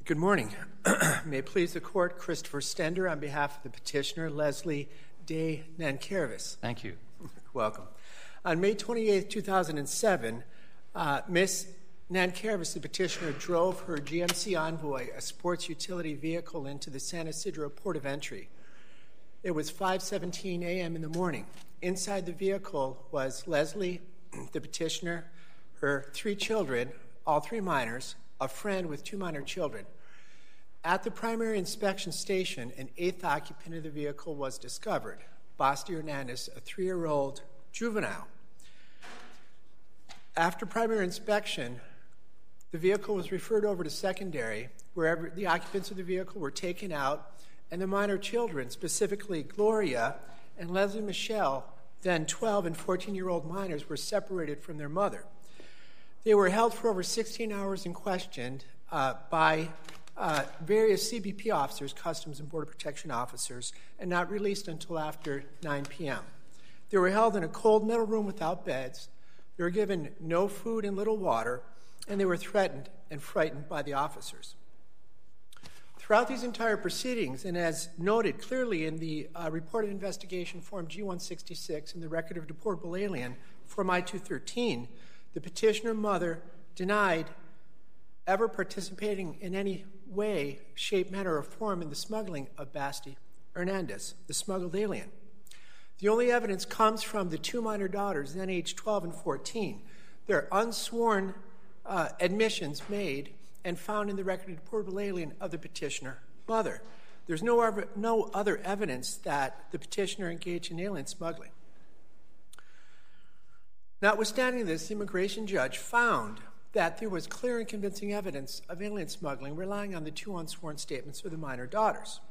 Good morning. May it please the Court, Christopher Stender on behalf of the petitioner, Leslie Day Nankervis. Thank you. Welcome. On May 28, 2007, Ms. Nankervis, the petitioner, drove her GMC Envoy, a sports utility vehicle, into the San Ysidro port of entry. It was 5:17 a.m. in the morning. Inside the vehicle was Leslie, the petitioner, her 3 children, all 3 minors, a friend with 2 minor children. At the primary inspection station, an 8th occupant of the vehicle was discovered, Basti Hernandez, a 3-year-old juvenile. After primary inspection, the vehicle was referred over to secondary, where the occupants of the vehicle were taken out, and the minor children, specifically Gloria and Leslie Michelle, then 12 and 14-year-old minors, were separated from their mother. They were held for over 16 hours and questioned by various CBP officers, Customs and Border Protection officers, and not released until after 9 p.m. They were held in a cold metal room without beds. They were given no food and little water, and they were threatened and frightened by the officers. Throughout these entire proceedings, and as noted clearly in the report of investigation form G-166 and the record of deportable alien form I-213, the petitioner mother denied ever participating in any way, shape, manner, or form in the smuggling of Basti Hernandez, the smuggled alien. The only evidence comes from the 2 minor daughters, then aged 12 and 14. Their unsworn admissions made and found in the record of deportable alien of the petitioner mother. There's no other evidence that the petitioner engaged in alien smuggling. Notwithstanding this, the immigration judge found that there was clear and convincing evidence of alien smuggling, relying on the 2 unsworn statements of the minor daughters.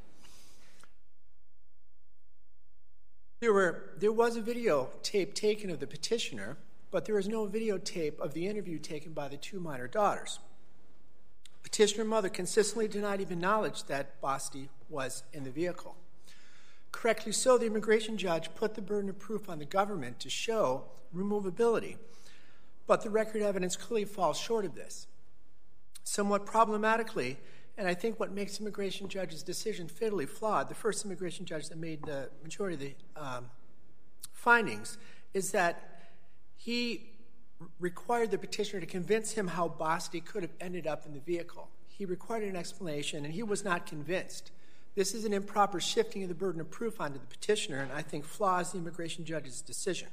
There was a videotape taken of the petitioner, but there was no videotape of the interview taken by the 2 minor daughters. Petitioner mother consistently denied even knowledge that Basti was in the vehicle. Correctly so, the immigration judge put the burden of proof on the government to show removability, but the record evidence clearly falls short of this. Somewhat problematically, and I think what makes immigration judge's decision fatally flawed, the first immigration judge that made the majority of the findings, is that he required the petitioner to convince him how Basti could have ended up in the vehicle. He required an explanation, and he was not convinced. This is an improper shifting of the burden of proof onto the petitioner, and I think flaws the immigration judge's decision.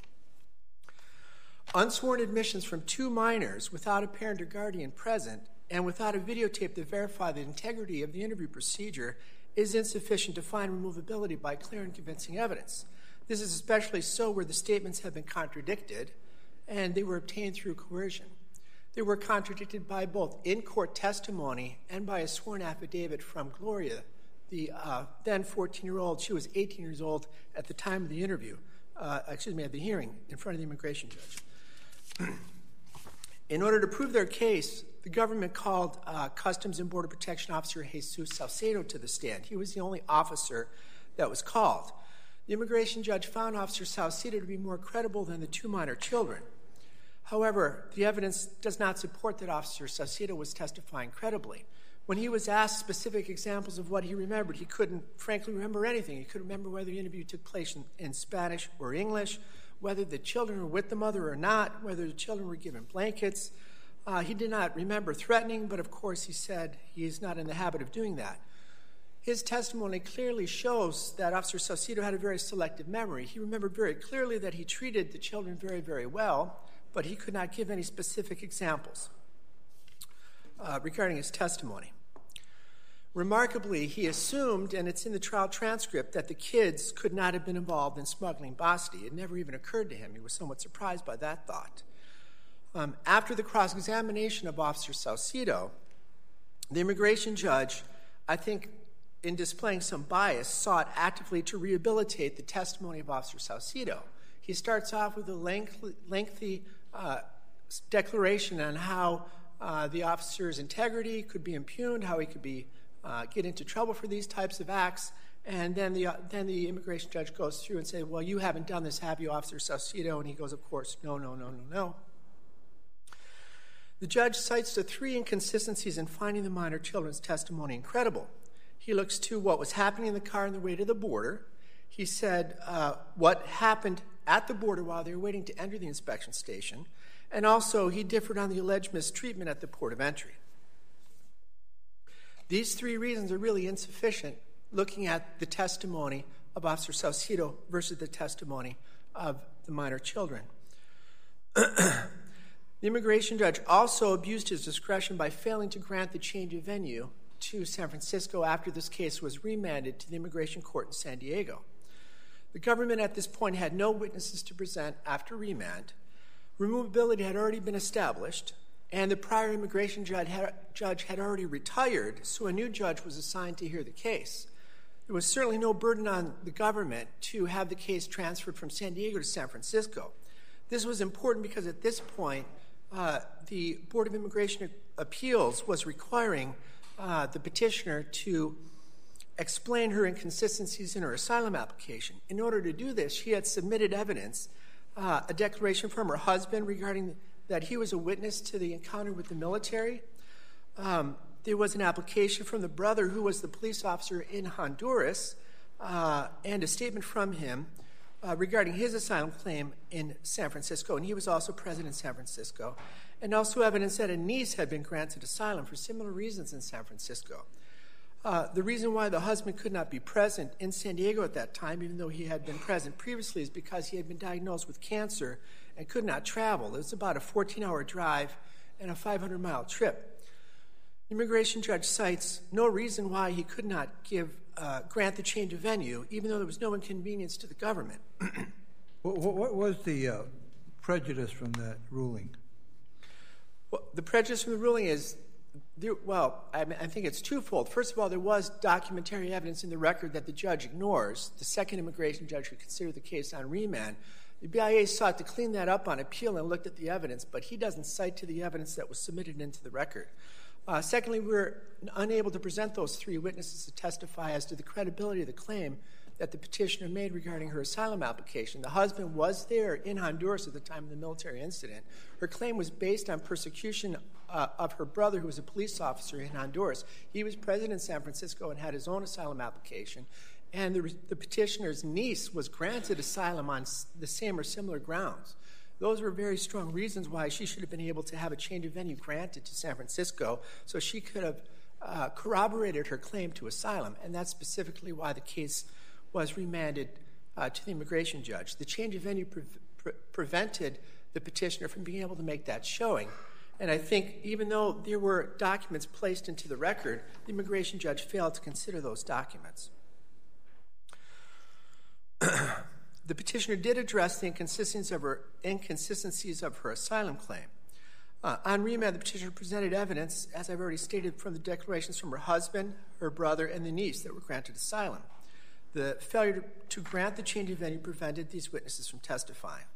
Unsworn admissions from 2 minors without a parent or guardian present and without a videotape to verify the integrity of the interview procedure is insufficient to find removability by clear and convincing evidence. This is especially so where the statements have been contradicted and they were obtained through coercion. They were contradicted by both in-court testimony and by a sworn affidavit from Gloria, the then 14-year-old. She was 18 years old at the time of the interview, at the hearing in front of the immigration judge. In order to prove their case, the government called Customs and Border Protection Officer Jesus Salcedo to the stand. He was the only officer that was called. The immigration judge found Officer Salcedo to be more credible than the 2 minor children. However, the evidence does not support that Officer Salcedo was testifying credibly. When he was asked specific examples of what he remembered, he couldn't frankly remember anything. He couldn't remember whether the interview took place in Spanish or English, whether the children were with the mother or not, whether the children were given blankets. He did not remember threatening, but of course he said he is not in the habit of doing that. His testimony clearly shows that Officer Salcedo had a very selective memory. He remembered very clearly that he treated the children very, very well, but he could not give any specific examples regarding his testimony. Remarkably, he assumed, and it's in the trial transcript, that the kids could not have been involved in smuggling Basti. It never even occurred to him. He was somewhat surprised by that thought. After the cross-examination of Officer Salcedo, the immigration judge, I think in displaying some bias, sought actively to rehabilitate the testimony of Officer Salcedo. He starts off with a lengthy declaration on how the officer's integrity could be impugned, how he could get into trouble for these types of acts, and then the immigration judge goes through and says, well, you haven't done this, have you, Officer Salcedo? And he goes, of course, no. The judge cites the three inconsistencies in finding the minor children's testimony incredible. He looks to what was happening in the car on the way to the border. He said what happened at the border while they were waiting to enter the inspection station. And also, he differed on the alleged mistreatment at the port of entry. These three reasons are really insufficient looking at the testimony of Officer Saucedo versus the testimony of the minor children. The immigration judge also abused his discretion by failing to grant the change of venue to San Francisco after this case was remanded to the immigration court in San Diego. The government at this point had no witnesses to present after remand. Removability had already been established, and the prior immigration judge had already retired, so a new judge was assigned to hear the case. There was certainly no burden on the government to have the case transferred from San Diego to San Francisco. This was important because at this point, the Board of Immigration Appeals was requiring the petitioner to explain her inconsistencies in her asylum application. In order to do this, she had submitted evidence, a declaration from her husband regarding that he was a witness to the encounter with the military. There was an application from the brother who was the police officer in Honduras, and a statement from him regarding his asylum claim in San Francisco, and he was also present in San Francisco, and also evidence that a niece had been granted asylum for similar reasons in San Francisco. The reason why the husband could not be present in San Diego at that time, even though he had been present previously, is because he had been diagnosed with cancer and could not travel. It was about a 14-hour drive and a 500-mile trip. The immigration judge cites no reason why he could not grant the change of venue, even though there was no inconvenience to the government. What was the prejudice from that ruling? Well, the prejudice from the ruling is, I think it's twofold. First of all, there was documentary evidence in the record that the judge ignores. The second immigration judge who considered the case on remand. The BIA sought to clean that up on appeal and looked at the evidence, but he doesn't cite to the evidence that was submitted into the record. Secondly, we were unable to present those three witnesses to testify as to the credibility of the claim that the petitioner made regarding her asylum application. The husband was there in Honduras at the time of the military incident. Her claim was based on persecution of her brother, who was a police officer in Honduras. He was present in San Francisco and had his own asylum application. And the petitioner's niece was granted asylum on the same or similar grounds. Those were very strong reasons why she should have been able to have a change of venue granted to San Francisco so she could have corroborated her claim to asylum. And that's specifically why the case was remanded to the immigration judge. The change of venue prevented the petitioner from being able to make that showing. And I think even though there were documents placed into the record, the immigration judge failed to consider those documents. The petitioner did address the inconsistencies of her asylum claim. On remand, the petitioner presented evidence, as I've already stated, from the declarations from her husband, her brother, and the niece that were granted asylum. The failure to grant the change of venue prevented these witnesses from testifying.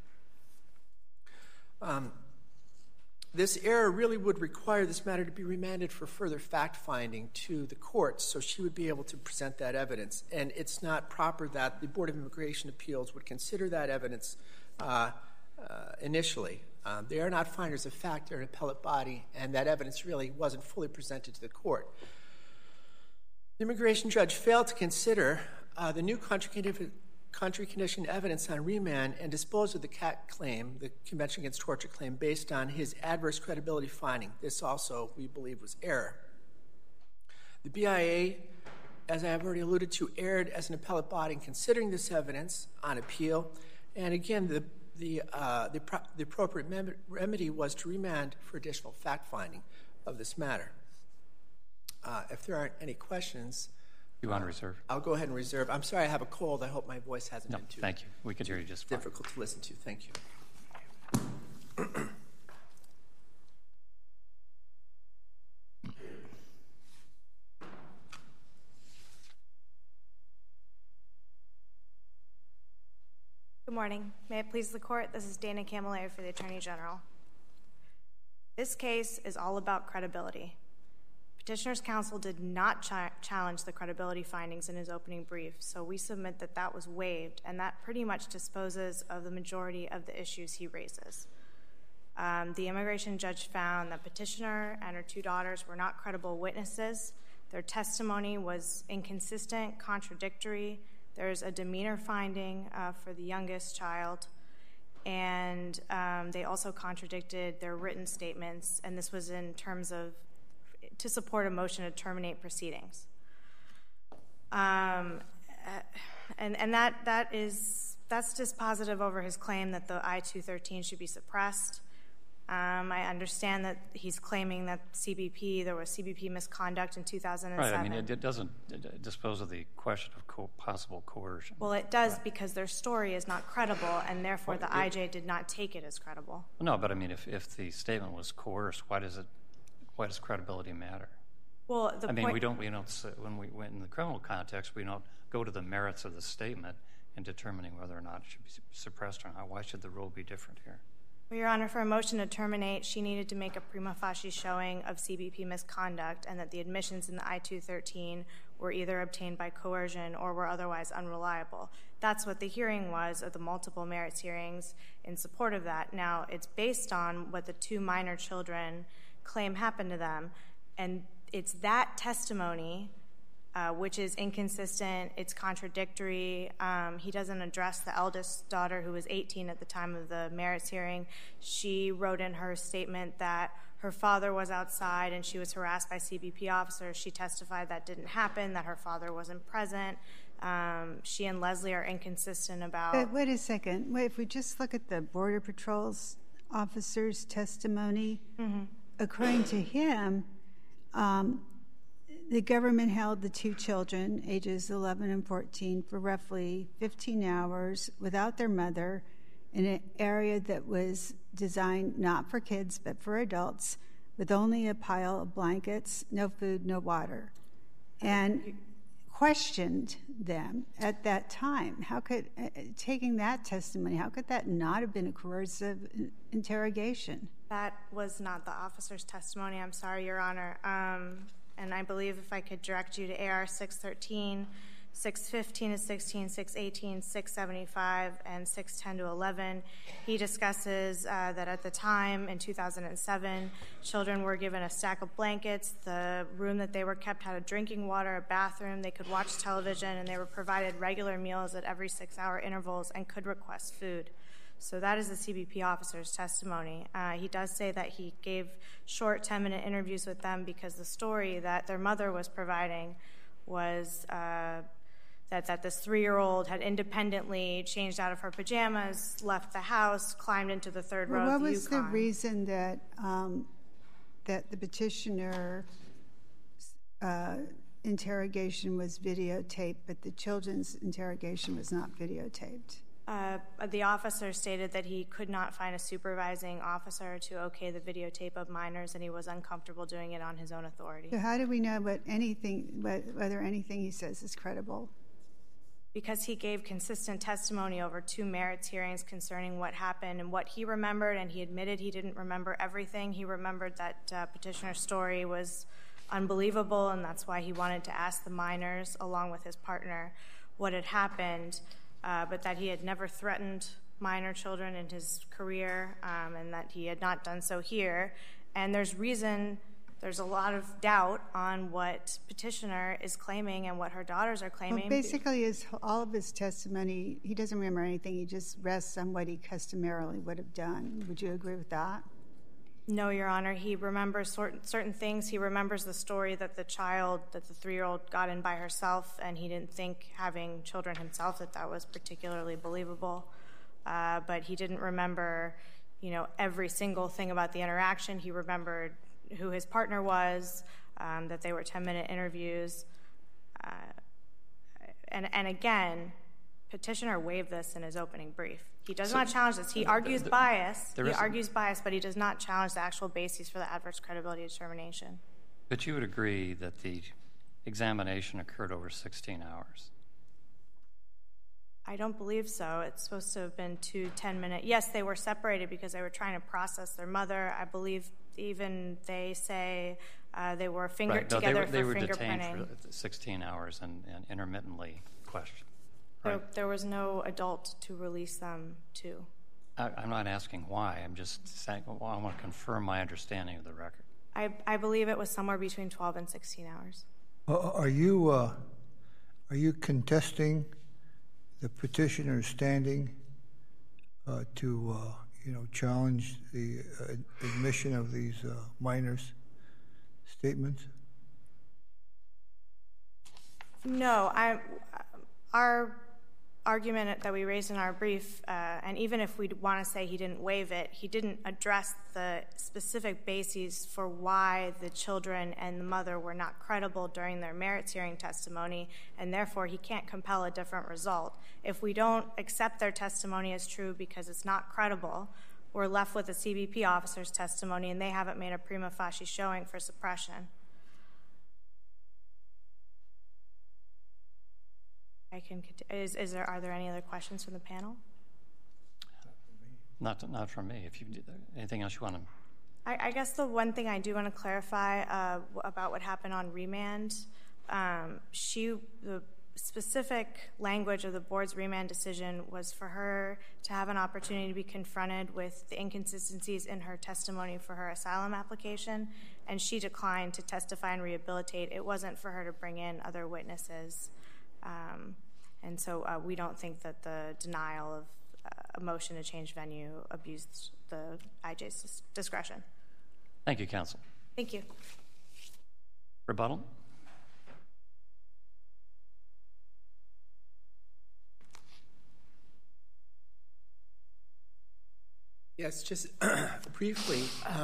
This error really would require this matter to be remanded for further fact-finding to the courts so she would be able to present that evidence. And it's not proper that the Board of Immigration Appeals would consider that evidence initially. They are not finders of fact. They're an appellate body, and that evidence really wasn't fully presented to the court. The immigration judge failed to consider the new country condition evidence on remand and disposed of the CAT claim, the Convention Against Torture claim, based on his adverse credibility finding. This also, we believe, was error. The BIA, as I have already alluded to, erred as an appellate body in considering this evidence on appeal. And again, the appropriate remedy was to remand for additional fact-finding of this matter. If there aren't any questions, you want to reserve? I'll go ahead and reserve. I'm sorry I have a cold. I hope my voice hasn't been too thank you. We could hear you just fine. Difficult to listen to. Thank you. Good morning. May it please the court, this is Dana Camilleri for the Attorney General. This case is all about credibility. Petitioner's counsel did not challenge the credibility findings in his opening brief, so we submit that that was waived, and that pretty much disposes of the majority of the issues he raises. The immigration judge found that petitioner and her 2 daughters were not credible witnesses. Their testimony was inconsistent, contradictory. There's a demeanor finding for the youngest child, and they also contradicted their written statements, and this was in terms of to support a motion to terminate proceedings. And that's dispositive over his claim that the I-213 should be suppressed. I understand that he's claiming that there was CBP misconduct in 2007. Right, I mean, it doesn't dispose of the question of possible coercion. Well, it does because their story is not credible, and therefore the IJ did not take it as credible. No, but I mean, if the statement was coerced, why does credibility matter? Well, we don't when we went in the criminal context, we don't go to the merits of the statement in determining whether or not it should be suppressed or not. Why should the rule be different here? Well, Your Honor, for a motion to terminate, she needed to make a prima facie showing of CBP misconduct and that the admissions in the I-213 were either obtained by coercion or were otherwise unreliable. That's what the hearing was, of the multiple merits hearings in support of that. Now, it's based on what the 2 minor children claim happened to them, and it's that testimony which is inconsistent, it's contradictory. He doesn't address the eldest daughter, who was 18 at the time of the merits hearing. She wrote in her statement that her father was outside and she was harassed by CBP officers. She testified that didn't happen, that her father wasn't present. She and Leslie are inconsistent about... But wait a second. If we just look at the Border Patrol's officer's testimony, according to him, the government held the 2 children, ages 11 and 14, for roughly 15 hours without their mother in an area that was designed not for kids but for adults, with only a pile of blankets, no food, no water, and questioned them at that time. How could, taking that testimony, how could that not have been a coercive interrogation? That was not the officer's testimony. I'm sorry, Your Honor. And I believe if I could direct you to AR 613, 615 to 16, 618, 675, and 610 to 11, he discusses that at the time, in 2007, children were given a stack of blankets. The room that they were kept had a drinking water, a bathroom. They could watch television, and they were provided regular meals at every 6-hour intervals and could request food. So that is the CBP officer's testimony. He does say that he gave short 10-minute interviews with them because the story that their mother was providing was that this 3-year-old had independently changed out of her pajamas, left the house, climbed into the 3rd row of the Yukon. What was the reason that the petitioner's interrogation was videotaped, but the children's interrogation was not videotaped? The officer stated that he could not find a supervising officer to okay the videotape of minors, and he was uncomfortable doing it on his own authority. So how do we know whether anything he says is credible? Because he gave consistent testimony over 2 merits hearings concerning what happened and what he remembered, and he admitted he didn't remember everything. He remembered that petitioner's story was unbelievable, and that's why he wanted to ask the minors, along with his partner, what had happened. But that he had never threatened minor children in his career, and that he had not done so here. And there's a lot of doubt on what petitioner is claiming and what her daughters are claiming. Well, basically, all of his testimony, he doesn't remember anything. He just rests on what he customarily would have done. Would you agree with that? No, Your Honor. He remembers certain things. He remembers the story that the 3-year-old got in by herself, and he didn't think, having children himself, that was particularly believable. But he didn't remember, every single thing about the interaction. He remembered who his partner was, that they were 10-minute interviews. And again, petitioner waived this in his opening brief. He does not challenge this. He argues bias. But he does not challenge the actual basis for the adverse credibility determination. But you would agree that the examination occurred over 16 hours? I don't believe so. It's supposed to have been 2 10-minute. Yes, they were separated because they were trying to process their mother. I believe even they say they were fingered together for fingerprinting. They were detained for 16 hours and intermittently questioned. Right. There was no adult to release them to. I'm not asking why. I'm just saying, well, I want to confirm my understanding of the record. I believe it was somewhere between 12 and 16 hours. Are you contesting the petitioner's standing to challenge the admission of these minors' statements? No, our argument that we raised in our brief, and even if we want to say he didn't waive it, he didn't address the specific bases for why the children and the mother were not credible during their merits hearing testimony, and therefore he can't compel a different result. If we don't accept their testimony as true because it's not credible, we're left with a CBP officer's testimony, and they haven't made a prima facie showing for suppression. Are there any other questions from the panel? Not from me. If you anything else you want to? I guess the one thing I do want to clarify about what happened on remand, the specific language of the board's remand decision was for her to have an opportunity to be confronted with the inconsistencies in her testimony for her asylum application, and she declined to testify and rehabilitate. It wasn't for her to bring in other witnesses. And so we don't think that the denial of a motion to change venue abused the IJ's discretion. Thank you, counsel. Thank you. Rebuttal? Yes, just briefly.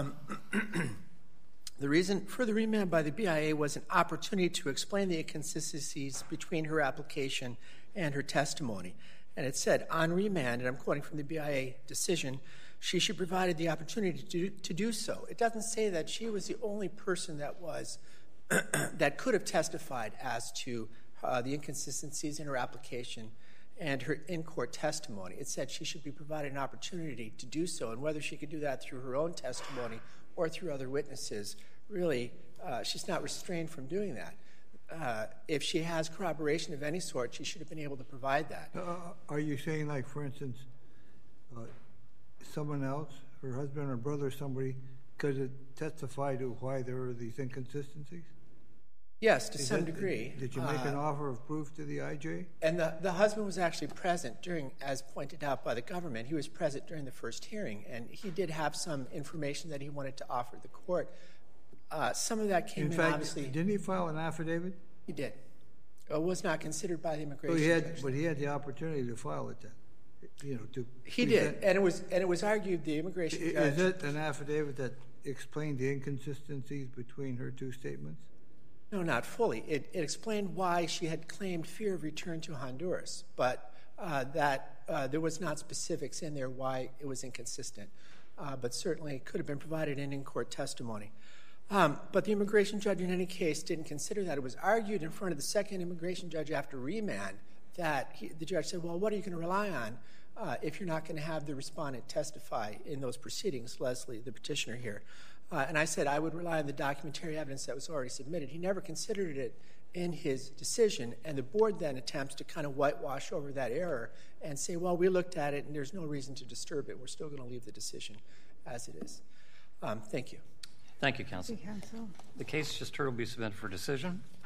The reason for the remand by the BIA was an opportunity to explain the inconsistencies between her application and her testimony. And it said, on remand, and I'm quoting from the BIA decision, she should provide the opportunity to do so. It doesn't say that she was the only person that was that could have testified as to the inconsistencies in her application and her in-court testimony. It said she should be provided an opportunity to do so, and whether she could do that through her own testimony or through other witnesses, really, she's not restrained from doing that. If she has corroboration of any sort, she should have been able to provide that. Are you saying, like, for instance, someone else, her husband or brother or somebody, could testify to why there were these inconsistencies? Yes, to some degree. Did you make an offer of proof to the IJ? And the husband was actually present during, as pointed out by the government, he was present during the first hearing, and he did have some information that he wanted to offer the court. Some of that came in, obviously. Didn't he file an affidavit? He did. It was not considered by the immigration judge. But he had the opportunity to file it then. He did, and it was argued the immigration judge. Is it an affidavit that explained the inconsistencies between her two statements? No, not fully. It explained why she had claimed fear of return to Honduras, but that there was not specifics in there why it was inconsistent. But certainly it could have been provided in court testimony. But the immigration judge in any case didn't consider that. It was argued in front of the second immigration judge after remand that the judge said, well, what are you going to rely on if you're not going to have the respondent testify in those proceedings, Leslie, the petitioner here? And I said I would rely on the documentary evidence that was already submitted. He never considered it in his decision, and the board then attempts to kind of whitewash over that error and say, well, we looked at it and there's no reason to disturb it. We're still going to leave the decision as it is. Thank you. Thank you, counsel. Thank you, counsel. The case just heard will be submitted for decision.